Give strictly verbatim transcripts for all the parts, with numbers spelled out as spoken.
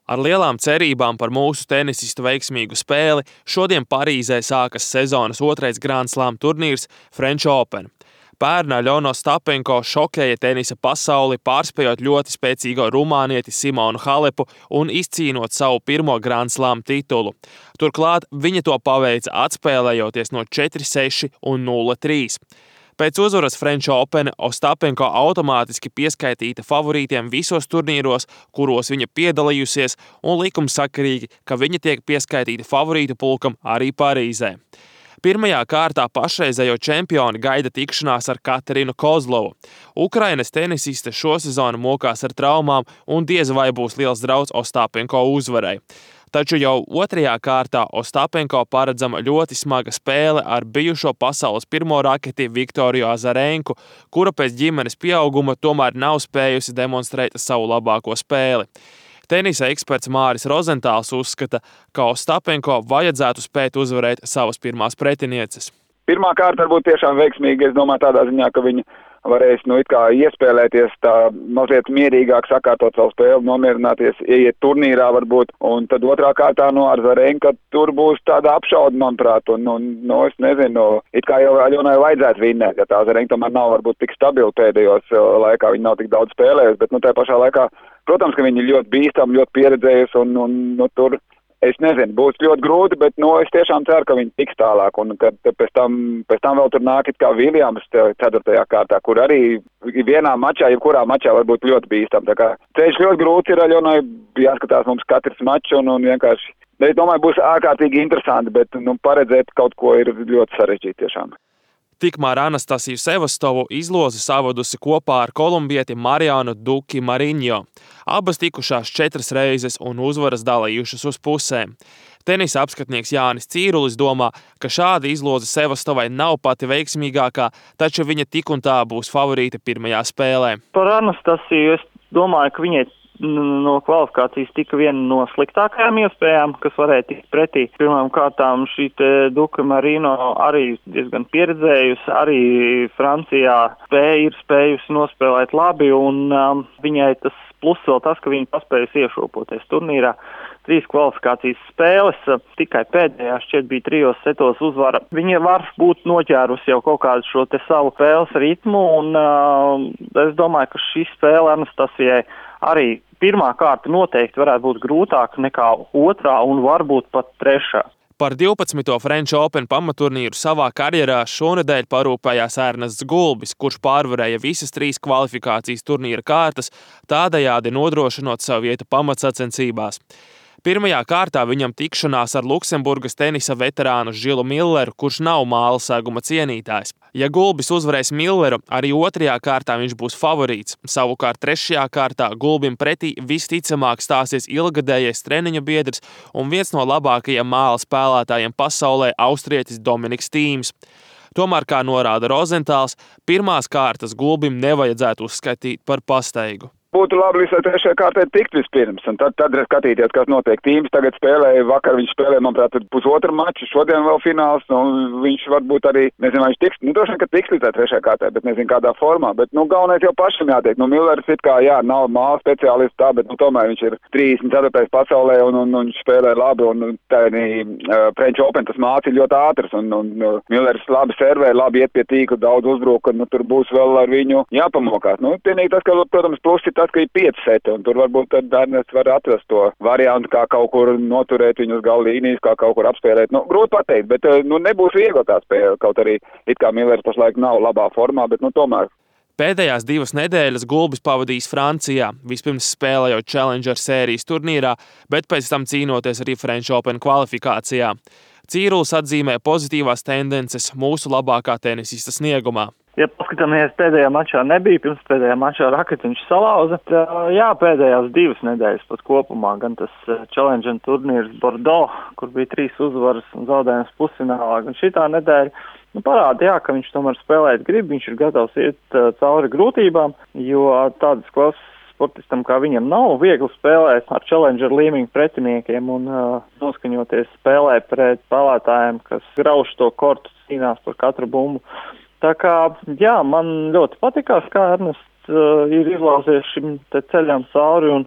Ar lielām cerībām par mūsu tenisistu veiksmīgu spēli šodien Parīzē sākas sezonas otrais Grand Slam turnīrs French Open. Pērn Aļona Ostapenko šokēja tenisa pasauli, pārspējot ļoti spēcīgo rumānieti Simonu Halepu un izcīnot savu pirmo Grand Slam titulu. Turklāt viņa to paveica atspēlējoties no četri seši un nulle trīs. Pēc uzvaras French Open Ostapenko automātiski pieskaitīta favorītiem visos turnīros, kuros viņa piedalījusies, un likumsakarīgi, ka viņa tiek pieskaitīta favorītu pulkam arī Parīzē. Pirmajā kārtā pašreizējo čempioni gaida tikšanās ar Katerinu Kozlovu. Ukrainas tenisiste šosezonu mokās ar traumām un diez vai būs liels drauds Ostapenko uzvarai. Taču jau otrajā kārtā Ostapenko paredzama ļoti smaga spēle ar bijušo pasaules pirmo raketi Viktoriju Azarenku, kura pēc ģimenes pieauguma tomēr nav spējusi demonstrēt savu labāko spēli. Tenisa eksperts Māris Rozentāls uzskata, ka Ostapenko vajadzētu spēt uzvarēt savas pirmās pretinieces. Pirmā kārta varbūt tiešām veiksmīga, es domāju tādā ziņā, ka viņa varēs nu it kā iespēlēties tā mazliet mierīgāk, sakārtot savu spēli, nomierināties, ieiet turnīrā varbūt, un tad otrā kārtā no Azarenka tur būs tāda apšauda, manuprāt, un, un no, es nezinu, it kā jau Aļonai vajadzētu vinnēt, ja tā Azarenka tomēr nav varbūt tik stabila pēdējos laikā, viņa nav tik daudz spēlējusi, bet nu tā pašā laikā, protams, ka viņa ir ļoti bīstama, ļoti pieredzējusi, un, un nu, tur es nezinu, būs ļoti grūti, bet nu, es tiešām ceru, ka viņi tiks tālāk. Un kad pēc tam, pēc tam vēl tur nāk it kā Viljams ceturtajā kārtā, kur arī vienā mačā, jebkurā mačā var būt ļoti bīstam. Tā kā ceļš ļoti grūts ir Aļonai, jāskatās mums katrs mačs un, un vienkārši, es domāju, būs ārkārtīgi interesanti, bet nu, paredzēt kaut ko ir ļoti sarežģīti tiešām. Tikmēr Anastasiju Sevastovu izloze savadusi kopā ar kolumbieti Marianu Duki Mariņo. Abas tikušās četras reizes un uzvaras dalījušas uz pusēm. Tenisa apskatnieks Jānis Cīrulis domā, ka šāda izloze Sevastovai nav pati veiksmīgākā, taču viņa tik un tā būs favorīte pirmajā spēlē. Par Anastasiju es domāju, ka viņai no kvalifikācijas tika viena no sliktākajām iespējām, kas varēja tikt pretī. Pirmām kārtām šī te Duka Marino arī diezgan pieredzējusi, arī Francijā spēja ir spējusi nospēlēt labi, un um, viņai tas plus vēl tas, ka viņa paspējusi iešūpoties turnīrā. Trīs kvalifikācijas spēles, tikai pēdējā šķiet bija trijos setos uzvara. Viņa var būt noķērusi jau kaut kādu šo te savu spēles ritmu, un uh, es domāju, ka šī spēle Anastasijai arī pirmā kārta noteikti varētu būt grūtāka nekā otrā un varbūt pat trešā. Par divpadsmito French Open pamaturnīru savā karjerā šonedēļ parūpējās Ernests Gulbis, kurš pārvarēja visas trīs kvalifikācijas turnīra kārtas, tādējādi nodrošinot savu vietu pamatsacensībās. Pirmajā kārtā viņam tikšanās ar Luksemburgas tenisa veterānu Žilu Milleru, kurš nav mālsēguma cienītājs. Ja Gulbis uzvarēs Milleru, arī otrajā kārtā viņš būs favorīts. Savukārt trešajā kārtā Gulbim pretī visticamāk stāsies ilgadējais treniņu biedrs un viens no labākajiem māla spēlētājiem pasaulē austrietis Dominiks Tīms. Tomēr, kā norāda Rozentāls, pirmās kārtas Gulbim nevajadzētu uzskatīt par pasteigu. Būtu labi visai trešajā kārtē tikt vispirms, un tad, tad skatīties, kas notiek. Tīms tagad spēlēja, vakar viņš spēlēja, manuprāt, pusotru maču, šodien vēl fināls, un viņš varbūt arī, nezinu, vai viņš tiks, nu, droši vien, ka tiks līdz trešajā kārtē, bet nezinu, kādā formā, bet, nu, galvenais jau pašam jātiek. Nu, Millers it kā, jā, nav māla speciālists tā, bet, nu, tomēr viņš ir trīsdesmit ceturtais pasaulē, un, un, un viņš spēlē labi, un tā uh, French Open tas māc ir ļoti ātrs, un, un uh, Millers labi servē, labi iet pie tīkla, daudz uzbruka, nu, tur būs vēl ar viņu jāpamokās. Nu, vienīgi tas, ka, protams, plus ir tas, ka ir pieci seti, un tur varbūt tad Ernests var atrast to variantu, kā kaut kur noturēt viņu uz galva līnijas, kā kaut kur apspēlēt. Nu, grūti pateikt, bet nu, nebūs viegli tā spēle, kaut arī it kā Millers pašlaik nav labā formā, bet nu tomēr. Pēdējās divas nedēļas Gulbis pavadījis Francijā, vispirms spēlējot Challenger sērijas turnīrā, bet pēc tam cīnoties arī French Open kvalifikācijā. Cīrulis atzīmē pozitīvās tendences mūsu labākā tenisista sniegumā. Ja paskatāmies, pēdējā mačā nebija, pirms pēdējā mačā raketi viņš salauza. Tā, jā, pēdējās divas nedēļas pat kopumā, gan tas Challenger turnīrs Bordeaux, kur bija trīs uzvaras un zaudējums pusfinālā, gan šitā nedēļa, nu, parāda, jā, ka viņš tomēr spēlēt grib, viņš ir gatavs iet uh, cauri grūtībām, jo tādas klases sportistam kā viņam nav viegli spēlēt ar Challenger līmeņu pretiniekiem un uh, noskaņoties spēlē pret spēlētājiem, kas grauž to kortu, cīnās par katru bumbu. Tā kā, jā, man ļoti patikās, kā Ernests uh, ir izlauzies šim te ceļam cauri un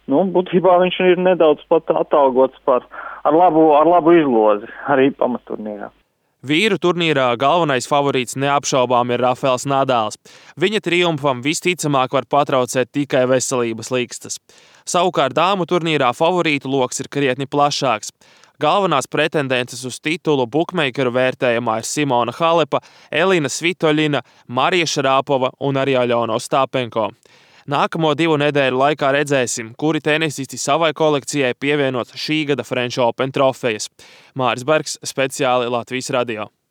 nu, būtībā viņš ir nedaudz pat atalgots par ar labu, ar labu izlozi arī pamaturnīrā. Vīru turnīrā galvenais favorīts neapšaubām ir Rafaels Nadāls. Viņa triumfam visticamāk var patraucēt tikai veselības līkstas. Savukārt dāmu turnīrā favorītu loks ir krietni plašāks. Galvenās pretendences uz titulu bukmeikeru vērtējumā ir Simona Halepa, Elina Svitoļina, Marija Šarāpova un arī Aļona Ostapenko. Nākamo divu nedēļu laikā redzēsim, kuri tenisisti savai kolekcijai pievienos šī gada French Open trofejas. Māris Bergs, speciāli Latvijas radio.